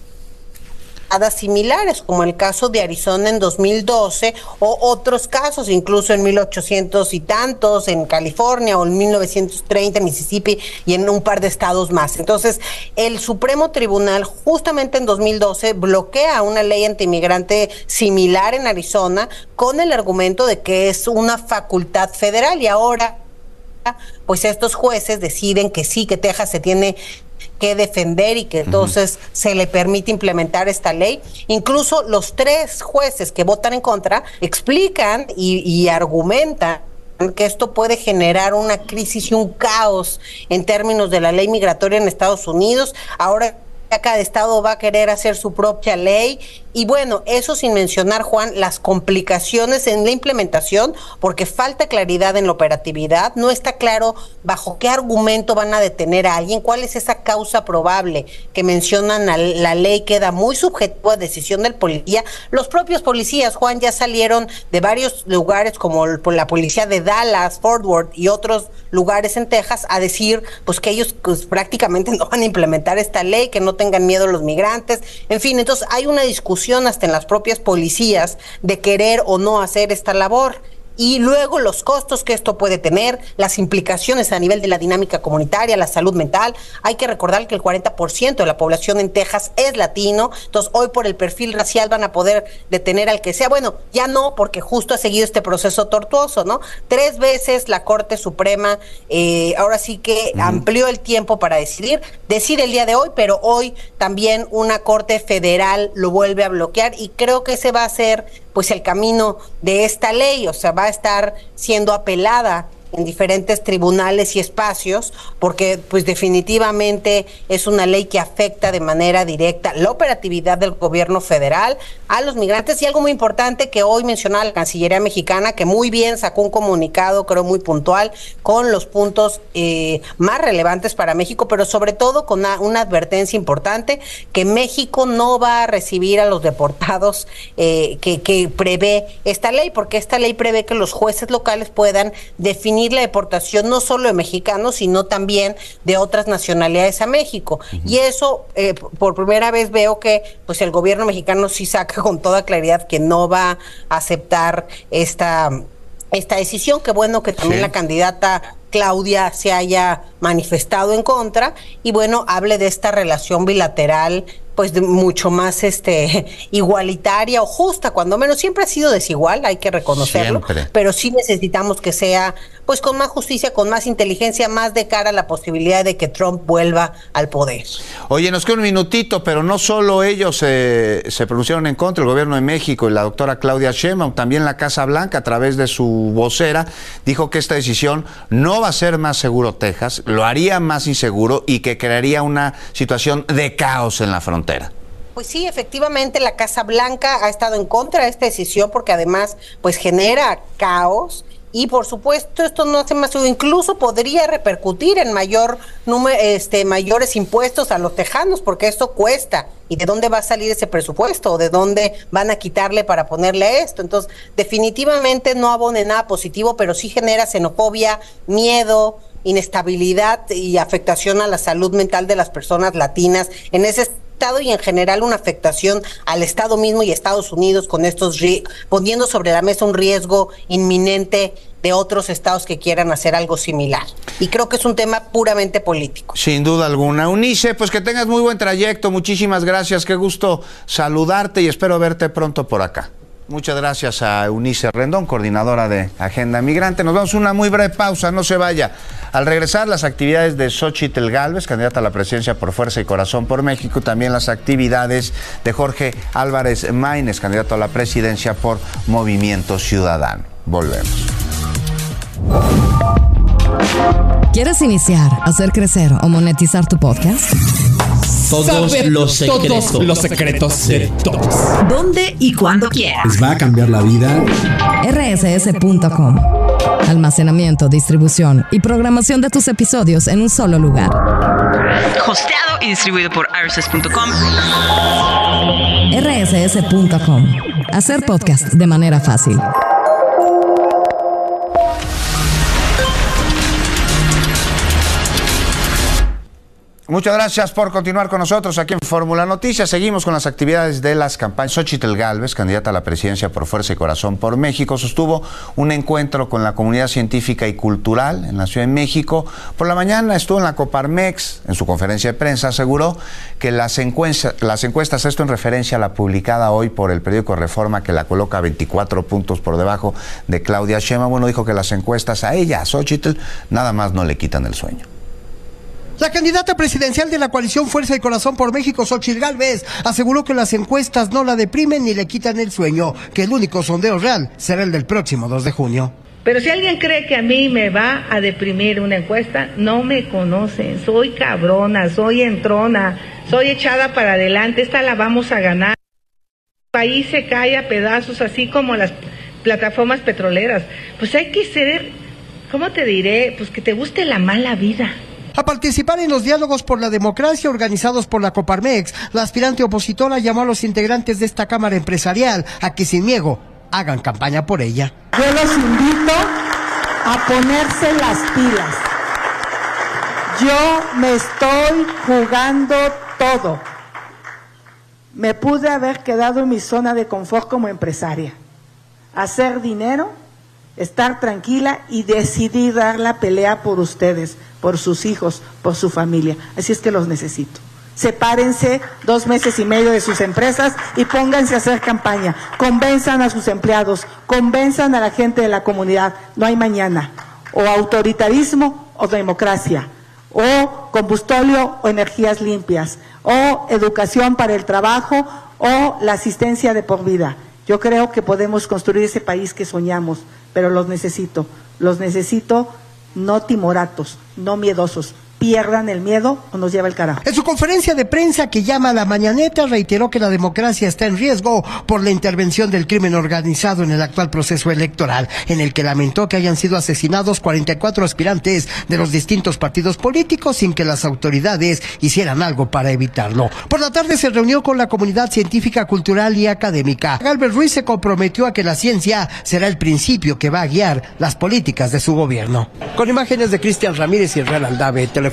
similares, como el caso de Arizona en dos mil doce o otros casos, incluso en mil ochocientos y tantos en California o en mil novecientos treinta en Mississippi y en un par de estados más. Entonces, el Supremo Tribunal justamente en dos mil doce bloquea una ley antimigrante similar en Arizona con el argumento de que es una facultad federal y ahora pues estos jueces deciden que sí, que Texas se tiene que defender y que entonces uh-huh. se le permite implementar esta ley. Incluso los tres jueces que votan en contra explican y, y argumentan que esto puede generar una crisis y un caos en términos de la ley migratoria en Estados Unidos. Ahora cada estado va a querer hacer su propia ley y bueno, eso sin mencionar, Juan, las complicaciones en la implementación, porque falta claridad en la operatividad, no está claro bajo qué argumento van a detener a alguien, cuál es esa causa probable que mencionan a la ley, queda muy subjetivo a decisión del policía. Los propios policías, Juan, ya salieron de varios lugares como la policía de Dallas, Fort Worth y otros lugares en Texas a decir pues que ellos pues, prácticamente no van a implementar esta ley, que no tengan miedo los migrantes, en fin, entonces hay una discusión hasta en las propias policías de querer o no hacer esta labor. y luego los costos que esto puede tener, las implicaciones a nivel de la dinámica comunitaria, la salud mental. Hay que recordar que el cuarenta por ciento de la población en Texas es latino, entonces hoy por el perfil racial van a poder detener al que sea. Bueno, ya no, porque justo ha seguido este proceso tortuoso, ¿no? Tres veces la Corte Suprema eh, ahora sí que uh-huh. amplió el tiempo para decidir, decide el día de hoy, pero hoy también una Corte Federal lo vuelve a bloquear y creo que ese va a ser pues el camino de esta ley, o sea, va a estar siendo apelada en diferentes tribunales y espacios, porque pues definitivamente es una ley que afecta de manera directa la operatividad del gobierno federal a los migrantes, y algo muy importante que hoy mencionaba la Cancillería mexicana, que muy bien sacó un comunicado, creo muy puntual, con los puntos eh, más relevantes para México, pero sobre todo con una, una advertencia importante, que México no va a recibir a los deportados eh, que, que prevé esta ley, porque esta ley prevé que los jueces locales puedan definir la deportación no solo de mexicanos, sino también de otras nacionalidades a México. Uh-huh. Y eso, eh, por primera vez veo que pues el gobierno mexicano sí saca con toda claridad que no va a aceptar esta, esta decisión. Qué bueno que también sí. la candidata Claudia se haya manifestado en contra y bueno, hable de esta relación bilateral pues de mucho más este igualitaria o justa, cuando menos. Siempre ha sido desigual, hay que reconocerlo, siempre. Pero sí necesitamos que sea pues con más justicia, con más inteligencia, más de cara a la posibilidad de que Trump vuelva al poder. Oye, nos queda un minutito, pero no solo ellos eh, se pronunciaron en contra, el gobierno de México y la doctora Claudia Sheinbaum, también la Casa Blanca, a través de su vocera, dijo que esta decisión no va a ser más seguro Texas, lo haría más inseguro y que crearía una situación de caos en la frontera. Pues sí, efectivamente la Casa Blanca ha estado en contra de esta decisión porque además pues genera caos y por supuesto esto no hace más, incluso podría repercutir en mayor número, este, mayores impuestos a los tejanos, porque esto cuesta. ¿Y de dónde va a salir ese presupuesto? ¿O de dónde van a quitarle para ponerle esto? Entonces, definitivamente no abone nada positivo, pero sí genera xenofobia, miedo, inestabilidad y afectación a la salud mental de las personas latinas en ese estado y en general una afectación al Estado mismo y Estados Unidos con estos poniendo sobre la mesa un riesgo inminente de otros estados que quieran hacer algo similar. Y creo que es un tema puramente político. Sin duda alguna. Eunice, pues que tengas muy buen trayecto. Muchísimas gracias. Qué gusto saludarte y espero verte pronto por acá. Muchas gracias a Eunice Rendón, coordinadora de Agenda Migrante. Nos vamos a una muy breve pausa, no se vaya. Al regresar, las actividades de Xóchitl Gálvez, candidata a la presidencia por Fuerza y Corazón por México, también las actividades de Jorge Álvarez Maínez, candidato a la presidencia por Movimiento Ciudadano. Volvemos. ¿Quieres iniciar, hacer crecer o monetizar tu podcast? Todos los secretos. Todos los secretos de todos. ¿Dónde y cuándo quieras? Les va a cambiar la vida. R S S punto com. Almacenamiento, distribución y programación de tus episodios en un solo lugar. Hosteado y distribuido por R S S punto com. R S S punto com. Hacer podcast de manera fácil. Muchas gracias por continuar con nosotros aquí en Fórmula Noticias. Seguimos con las actividades de las campañas. Xóchitl Gálvez, candidata a la presidencia por Fuerza y Corazón por México, sostuvo un encuentro con la comunidad científica y cultural en la Ciudad de México. Por la mañana estuvo en la Coparmex. En su conferencia de prensa aseguró que las encuestas, las encuestas, esto en referencia a la publicada hoy por el periódico Reforma, que la coloca veinticuatro puntos por debajo de Claudia Sheinbaum, bueno, dijo que las encuestas a ella, a Xóchitl, nada más no le quitan el sueño. La candidata presidencial de la coalición Fuerza y Corazón por México, Xóchitl Gálvez, aseguró que las encuestas no la deprimen ni le quitan el sueño, que el único sondeo real será el del próximo dos de junio. Pero si alguien cree que a mí me va a deprimir una encuesta, no me conocen. Soy cabrona, soy entrona, soy echada para adelante, esta la vamos a ganar. El país se cae a pedazos, así como las plataformas petroleras. Pues hay que ser, ¿cómo te diré? Pues que te guste la mala vida. A participar en los diálogos por la democracia organizados por la Coparmex, la aspirante opositora llamó a los integrantes de esta Cámara Empresarial a que sin miedo hagan campaña por ella. Yo los invito a ponerse las pilas. Yo me estoy jugando todo. Me pude haber quedado en mi zona de confort como empresaria, hacer dinero estar tranquila y decidir dar la pelea por ustedes, por sus hijos, por su familia. Así es que los necesito. Sepárense dos meses y medio de sus empresas y pónganse a hacer campaña. Convenzan a sus empleados, convenzan a la gente de la comunidad. No hay mañana. O autoritarismo o democracia. O combustóleo o energías limpias. O educación para el trabajo o la asistencia de por vida. Yo creo que podemos construir ese país que soñamos, pero los necesito. Los necesito no timoratos, no miedosos. Pierdan el miedo o nos lleva el carajo. En su conferencia de prensa que llama a la mañaneta, reiteró que la democracia está en riesgo por la intervención del crimen organizado en el actual proceso electoral, en el que lamentó que hayan sido asesinados cuarenta y cuatro aspirantes de los distintos partidos políticos sin que las autoridades hicieran algo para evitarlo. Por la tarde se reunió con la comunidad científica, cultural y académica. Galvez Ruiz se comprometió a que la ciencia será el principio que va a guiar las políticas de su gobierno. Con imágenes de Cristian Ramírez y Israel Aldave, Telefórmula.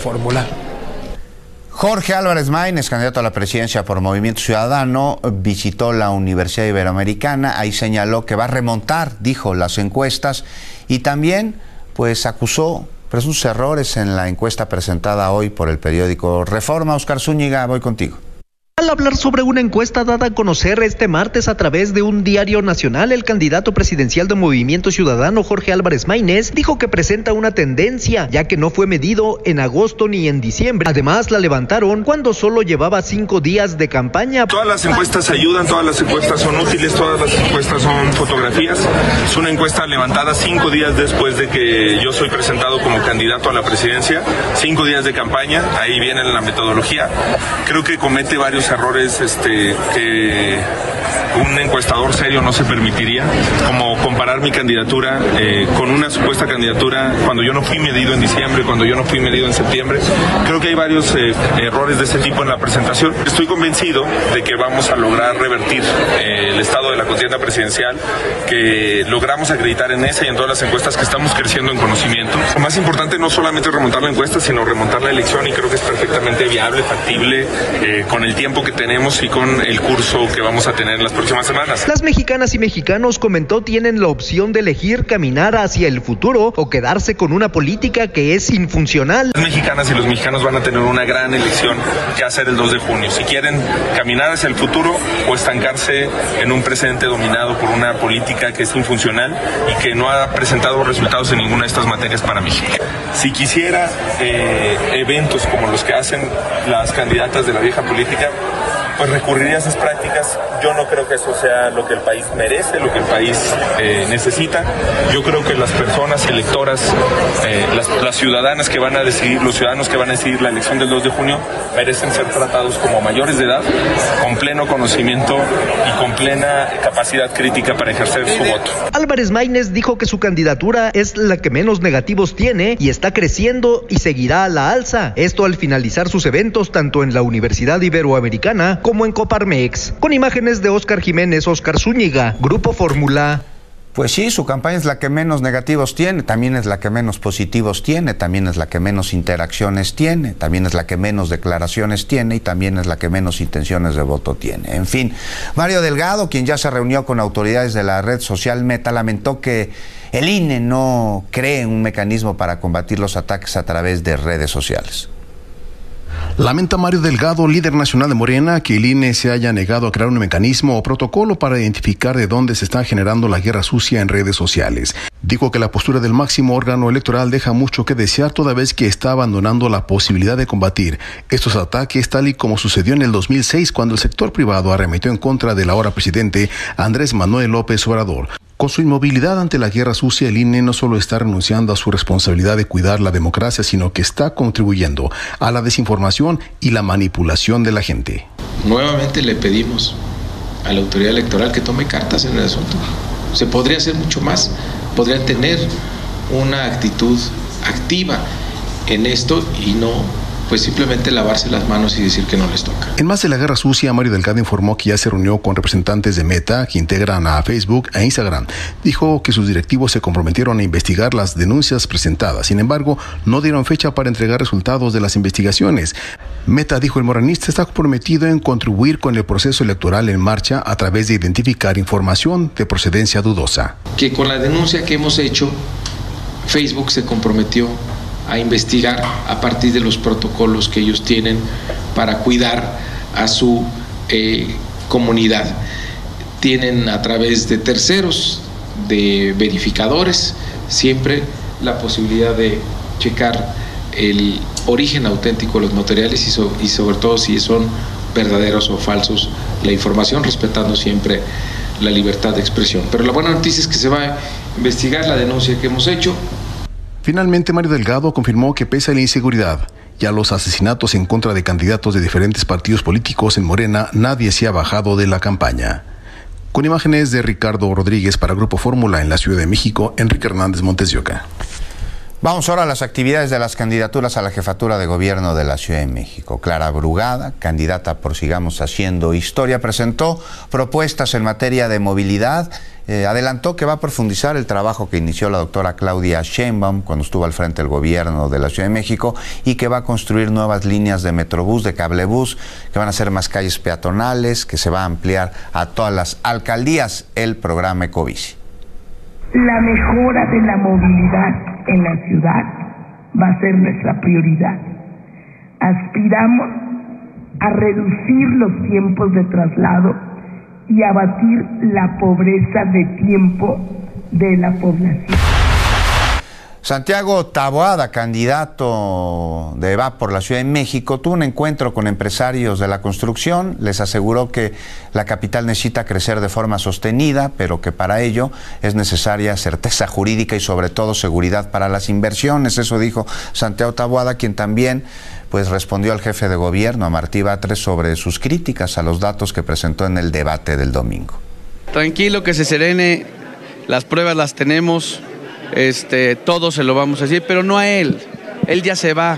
Jorge Álvarez Maínez, candidato a la presidencia por Movimiento Ciudadano, visitó la Universidad Iberoamericana. Ahí señaló que va a remontar, dijo, las encuestas y también pues acusó presuntos errores en la encuesta presentada hoy por el periódico Reforma. Oscar Zúñiga, voy contigo. Al hablar sobre una encuesta dada a conocer este martes a través de un diario nacional, el candidato presidencial de Movimiento Ciudadano, Jorge Álvarez Maínez, dijo que presenta una tendencia, ya que no fue medido en agosto ni en diciembre. Además, la levantaron cuando solo llevaba cinco días de campaña. Todas las encuestas ayudan, todas las encuestas son útiles, todas las encuestas son fotografías. Es una encuesta levantada cinco días después de que yo soy presentado como candidato a la presidencia, cinco días de campaña, ahí viene la metodología. Creo que comete varios errores este, que un encuestador serio no se permitiría, como comparar mi candidatura eh, con una supuesta candidatura cuando yo no fui medido en diciembre, cuando yo no fui medido en septiembre. Creo que hay varios eh, errores de ese tipo en la presentación. Estoy convencido de que vamos a lograr revertir eh, el estado de la contienda presidencial, que logramos acreditar en esa y en todas las encuestas que estamos creciendo en conocimiento. Lo más importante no solamente remontar la encuesta, sino remontar la elección, y creo que es perfectamente viable, factible, eh, con el tiempo que tenemos y con el curso que vamos a tener en las próximas semanas. Las mexicanas y mexicanos, comentó, tienen la opción de elegir caminar hacia el futuro o quedarse con una política que es infuncional. Las mexicanas y los mexicanos van a tener una gran elección que hacer el dos de junio. Si quieren caminar hacia el futuro o estancarse en un presente dominado por una política que es infuncional y que no ha presentado resultados en ninguna de estas materias para México. Si quisiera eh, eventos como los que hacen las candidatas de la vieja política, pues recurriría a esas prácticas. Yo no creo que eso sea lo que el país merece, lo que el país eh, necesita. Yo creo que las personas electoras, eh, las, las ciudadanas que van a decidir, los ciudadanos que van a decidir la elección del dos de junio, merecen ser tratados como mayores de edad, con pleno conocimiento y con plena capacidad crítica para ejercer su voto. Álvarez Maínez dijo que su candidatura es la que menos negativos tiene y está creciendo y seguirá a la alza. Esto al finalizar sus eventos tanto en la Universidad Iberoamericana como en Coparmex. Con imágenes de Oscar Jiménez, Oscar Zúñiga, Grupo Fórmula. Pues sí, su campaña es la que menos negativos tiene, también es la que menos positivos tiene, también es la que menos interacciones tiene, también es la que menos declaraciones tiene y también es la que menos intenciones de voto tiene. En fin, Mario Delgado, quien ya se reunió con autoridades de la red social Meta, lamentó que el I N E no cree un mecanismo para combatir los ataques a través de redes sociales. Lamenta Mario Delgado, líder nacional de Morena, que el I N E se haya negado a crear un mecanismo o protocolo para identificar de dónde se está generando la guerra sucia en redes sociales. Dijo que la postura del máximo órgano electoral deja mucho que desear, toda vez que está abandonando la posibilidad de combatir estos ataques, tal y como sucedió en el dos mil seis, cuando el sector privado arremetió en contra del ahora presidente Andrés Manuel López Obrador. Con su inmovilidad ante la guerra sucia, el I N E no solo está renunciando a su responsabilidad de cuidar la democracia, sino que está contribuyendo a la desinformación y la manipulación de la gente. Nuevamente le pedimos a la autoridad electoral que tome cartas en el asunto. Se podría hacer mucho más, podrían tener una actitud activa en esto y no pues simplemente lavarse las manos y decir que no les toca. En más de la guerra sucia, Mario Delgado informó que ya se reunió con representantes de Meta, que integran a Facebook e Instagram. Dijo que sus directivos se comprometieron a investigar las denuncias presentadas. Sin embargo, no dieron fecha para entregar resultados de las investigaciones. Meta, dijo el morenista, está comprometido en contribuir con el proceso electoral en marcha a través de identificar información de procedencia dudosa. que con la denuncia que hemos hecho, Facebook se comprometió a investigar a partir de los protocolos que ellos tienen para cuidar a su eh, comunidad. Tienen a través de terceros, de verificadores, siempre la posibilidad de checar el origen auténtico de los materiales y, so, y sobre todo si son verdaderos o falsos la información, respetando siempre la libertad de expresión. Pero la buena noticia es que se va a investigar la denuncia que hemos hecho. Finalmente, Mario Delgado confirmó que pese a la inseguridad y a los asesinatos en contra de candidatos de diferentes partidos políticos en Morena, nadie se ha bajado de la campaña. Con imágenes de Ricardo Rodríguez para Grupo Fórmula en la Ciudad de México, Enrique Hernández Montes de Oca. Vamos ahora a las actividades de las candidaturas a la jefatura de gobierno de la Ciudad de México. Clara Brugada, candidata por Sigamos Haciendo Historia, presentó propuestas en materia de movilidad. Eh, adelantó que va a profundizar el trabajo que inició la doctora Claudia Sheinbaum cuando estuvo al frente del gobierno de la Ciudad de México y que va a construir nuevas líneas de Metrobús, de cablebús, que van a ser más calles peatonales, que se va a ampliar a todas las alcaldías el programa Ecobici. La mejora de la movilidad en la ciudad va a ser nuestra prioridad. Aspiramos a reducir los tiempos de traslado y abatir la pobreza de tiempo de la población. Santiago Taboada, candidato de V A por la Ciudad de México, tuvo un encuentro con empresarios de la construcción. Les aseguró que la capital necesita crecer de forma sostenida, pero que para ello es necesaria certeza jurídica y sobre todo seguridad para las inversiones. Eso dijo Santiago Taboada, quien también pues respondió al jefe de gobierno, a Martí Batres, sobre sus críticas a los datos que presentó en el debate del domingo. Tranquilo, que se serene, las pruebas las tenemos. Este, todo se lo vamos a decir, pero no a él. Él ya se va.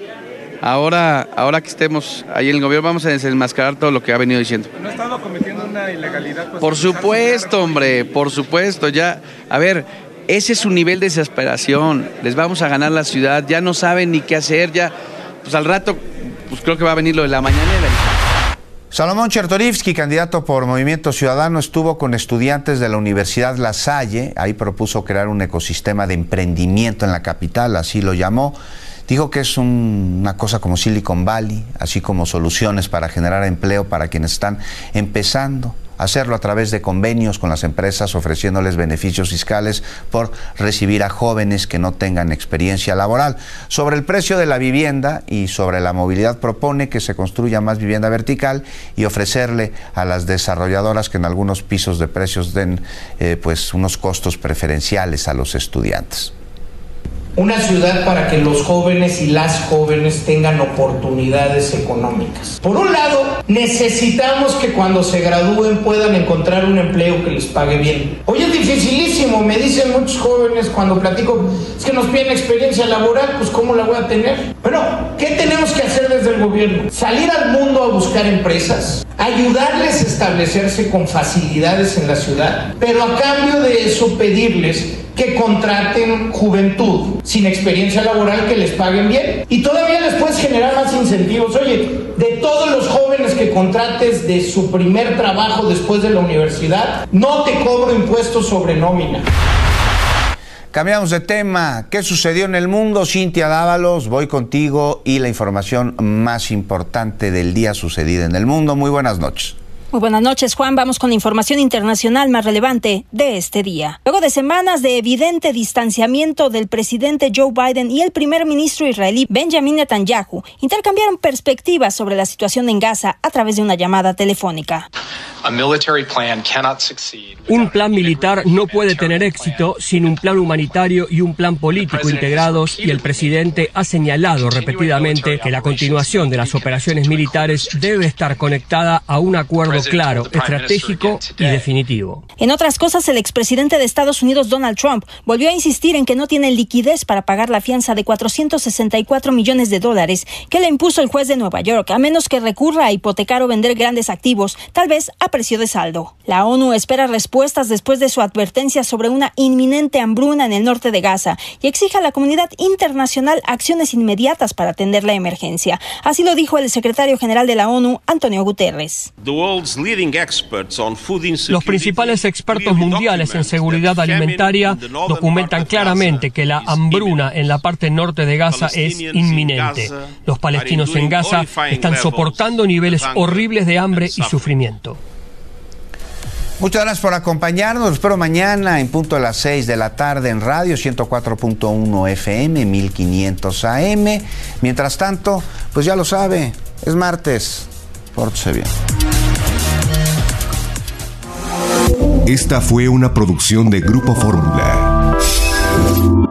Ahora, ahora que estemos ahí en el gobierno, vamos a desenmascarar todo lo que ha venido diciendo. ¿No ha estado cometiendo una ilegalidad? Pues, por supuesto, hombre, por supuesto. Ya, a ver, ese es su nivel de desesperación. Les vamos a ganar la ciudad. Ya no saben ni qué hacer. Ya, pues al rato, pues creo que va a venir lo de la mañanera. Salomón Chertorivsky, candidato por Movimiento Ciudadano, estuvo con estudiantes de la Universidad La Salle. Ahí propuso crear un ecosistema de emprendimiento en la capital, así lo llamó. Dijo que es un, una cosa como Silicon Valley, así como soluciones para generar empleo para quienes están empezando. Hacerlo a través de convenios con las empresas, ofreciéndoles beneficios fiscales por recibir a jóvenes que no tengan experiencia laboral. Sobre el precio de la vivienda y sobre la movilidad, propone que se construya más vivienda vertical y ofrecerle a las desarrolladoras que en algunos pisos de precios den eh, pues unos costos preferenciales a los estudiantes. Una ciudad para que los jóvenes y las jóvenes tengan oportunidades económicas. Por un lado, necesitamos que cuando se gradúen puedan encontrar un empleo que les pague bien. Hoy es dificilísimo, me dicen muchos jóvenes cuando platico, es que nos piden experiencia laboral, pues ¿cómo la voy a tener? Bueno, ¿qué tenemos que hacer desde el gobierno? Salir al mundo a buscar empresas, ayudarles a establecerse con facilidades en la ciudad, pero a cambio de eso pedirles que contraten juventud sin experiencia laboral que les paguen bien. Y todavía les puedes generar más incentivos. Oye, de todos los jóvenes que contrates de su primer trabajo después de la universidad, no te cobro impuestos sobre nómina. Cambiamos de tema. ¿Qué sucedió en el mundo? Cintia Dávalos, voy contigo y la información más importante del día sucedida en el mundo. Muy buenas noches. Muy buenas noches, Juan. Vamos con la información internacional más relevante de este día. Luego de semanas de evidente distanciamiento del presidente Joe Biden y el primer ministro israelí Benjamin Netanyahu, intercambiaron perspectivas sobre la situación en Gaza a través de una llamada telefónica. Un plan militar no puede tener éxito sin un plan humanitario y un plan político integrados, y el presidente ha señalado repetidamente que la continuación de las operaciones militares debe estar conectada a un acuerdo claro, estratégico y definitivo. En otras cosas, el expresidente de Estados Unidos, Donald Trump, volvió a insistir en que no tiene liquidez para pagar la fianza de cuatrocientos sesenta y cuatro millones de dólares que le impuso el juez de Nueva York, a menos que recurra a hipotecar o vender grandes activos, tal vez a precio de saldo. La ONU espera respuestas después de su advertencia sobre una inminente hambruna en el norte de Gaza y exige a la comunidad internacional acciones inmediatas para atender la emergencia. Así lo dijo el secretario general de la ONU, Antonio Guterres. Los principales expertos mundiales en seguridad alimentaria documentan claramente que la hambruna en la parte norte de Gaza es inminente. Los palestinos en Gaza están soportando niveles horribles de hambre y sufrimiento. Muchas gracias por acompañarnos. Los espero mañana en punto a las seis de la tarde en radio ciento cuatro punto uno F M, mil quinientos A M. Mientras tanto, pues ya lo sabe, es martes. Pórtese bien. Esta fue una producción de Grupo Fórmula.